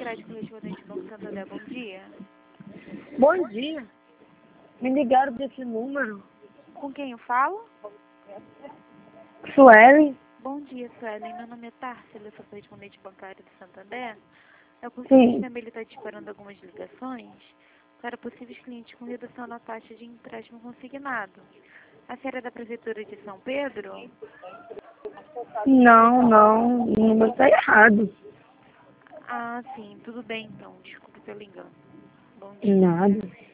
grade correspondente ao Banco Santander. Bom dia. Bom dia. Me ligaram desse número. Com quem eu falo? Suelen? Bom dia, Suelen. Meu nome é Társila, eu sou correspondente bancário do Santander. É porque o Sim. sistema está disparando algumas ligações para possíveis clientes com redução na taxa de empréstimo consignado. A senhora é da Prefeitura de São Pedro? Não. O número está errado. Ah, sim. Tudo bem, então. Desculpe pelo engano. Bom dia. Nada.